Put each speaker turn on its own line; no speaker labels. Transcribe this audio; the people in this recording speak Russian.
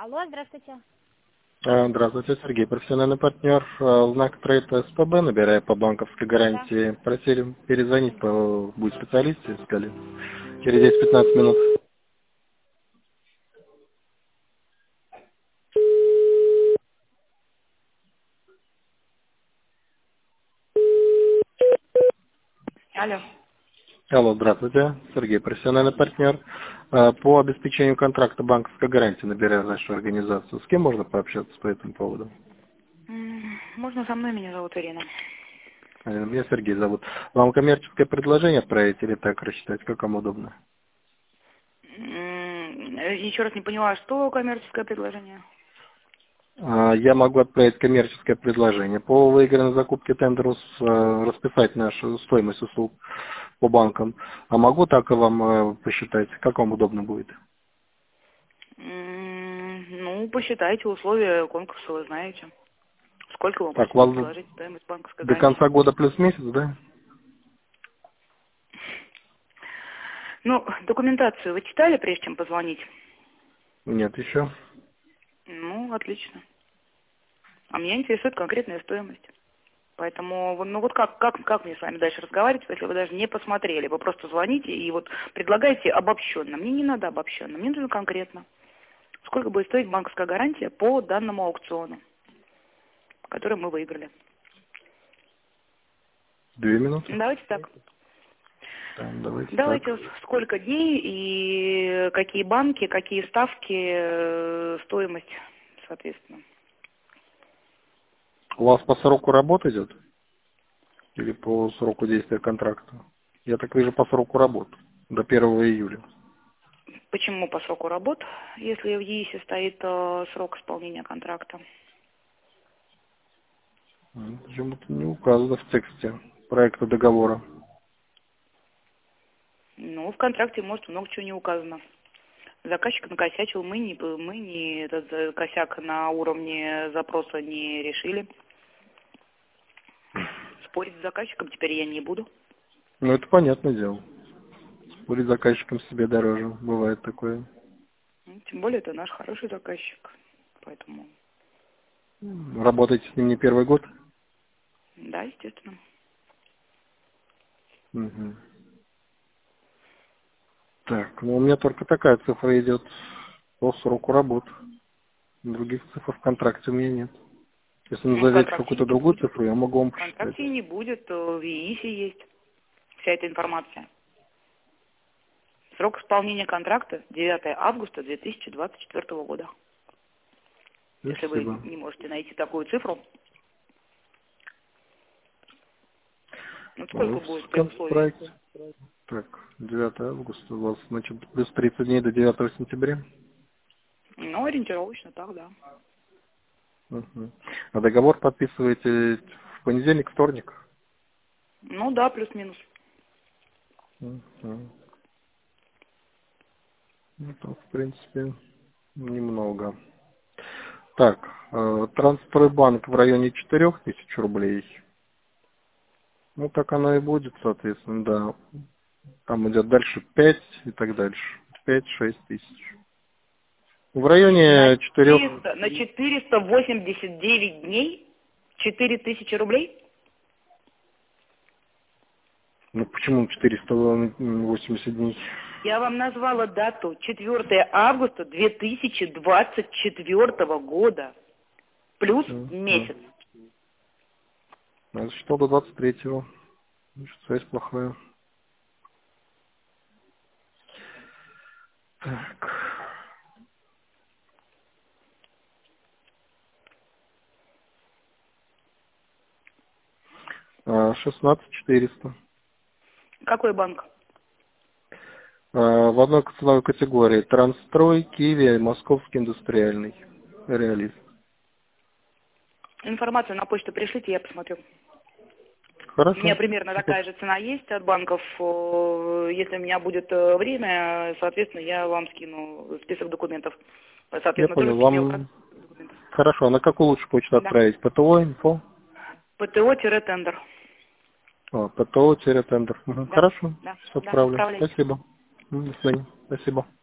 Алло, здравствуйте.
Здравствуйте, Сергей, профессиональный партнер. Знак трейд СПБ, набирая по банковской
Да-да.
гарантии. Просили перезвонить, будет специалист, сказали. Через 10-15 минут.
Алло.
Алло, здравствуйте, Сергей, профессиональный партнер. По обеспечению контракта банковской гарантии, набирая нашу организацию. С кем можно пообщаться по этому поводу?
Можно со мной? Меня зовут Ирина.
Меня Сергей зовут. Вам коммерческое предложение отправить или так рассчитать, как вам удобно?
Еще раз не поняла, что коммерческое предложение?
Я могу отправить коммерческое предложение. По выигранной закупке тендеру расписать нашу стоимость услуг по банкам. А могу так и вам посчитать, как вам удобно будет?
Ну, посчитайте условия конкурса, вы знаете. Сколько вы
Так,
можете
у
мне
вас
предложить стоимость банковской
до
гарантии?
конца года плюс месяц, да?
Ну, документацию вы читали, прежде чем позвонить?
Нет, еще.
Ну, отлично. А меня интересует конкретная стоимость. Поэтому, ну вот как мне с вами дальше разговаривать, если вы даже не посмотрели, вы просто звоните и вот предлагаете обобщенно. Мне не надо обобщенно, мне нужно конкретно. Сколько будет стоить банковская гарантия по данному аукциону, который мы выиграли?
2 минуты.
Давайте так.
Давайте так.
Давайте сколько дней и какие банки, какие ставки, стоимость, соответственно.
У вас по сроку работы идет? Или по сроку действия контракта? Я так вижу, по сроку работы. До 1 июля.
Почему по сроку работ, если в ЕИСе стоит срок исполнения контракта?
Почему-то не указано в тексте проекта договора.
Ну, в контракте, может, много чего не указано. Заказчик накосячил, мы не этот косяк на уровне запроса не решили. Спорить с заказчиком теперь я не буду.
Ну, это понятное дело. Спорить с заказчиком себе дороже. Бывает такое.
Ну, тем более это наш хороший заказчик. Поэтому,
Работаете с ним не первый год?
да, естественно.
Мгм. Так, ну у меня только такая цифра идет по сроку работы. Других цифр в контракте у меня нет. Если
Ну, в
назовете
контракте и
какую-то
не
другую
будет.
цифру, я могу вам
В
посчитать.
контракте и не будет. В ЕИСе есть вся эта информация. Срок исполнения контракта 9 августа 2024 года. Если вы
Спасибо.
не можете найти такую цифру, ну сколько
В
будет при условии?
контракте. Так, 9 августа у вас, значит, плюс 30 дней до 9 сентября.
Ну, ориентировочно так, да.
Мгм. А договор подписываете в понедельник, вторник?
Ну да, плюс-минус.
Мгм. Ну, то, в принципе, немного. Так, Трансстройбанк в районе 4000 рублей. Ну, так оно и будет, соответственно, да. Там идет дальше 5 и так дальше. 5-6 тысяч. В
На
районе 4.
400, на 489 дней 4000 рублей?
Ну, почему 480 дней?
Я вам назвала дату 4 августа 2024 года. Плюс
Мгм.
месяц.
Я засчитал до 23-го. Значит, связь плохая. Так. 16400.
Какой банк?
В одной ценовой категории Трансстрой, Киви, Московский индустриальный. Реалист.
Информацию на почту пришлите, я посмотрю. У меня
Хорошо.
примерно
Супер.
такая же цена есть от банков. Если у меня будет время, соответственно, я вам скину список документов.
Я
Соответственно, тоже
понял.
скину
Вам
документов.
хорошо. А на какую лучше почту
Да.
отправить? ПТО, инфо?
ПТО-тендер.
ПТО-тендер.
Да,
Хорошо.
да, да,
Отправлю.
отправляйте.
Спасибо. До свидания. Спасибо.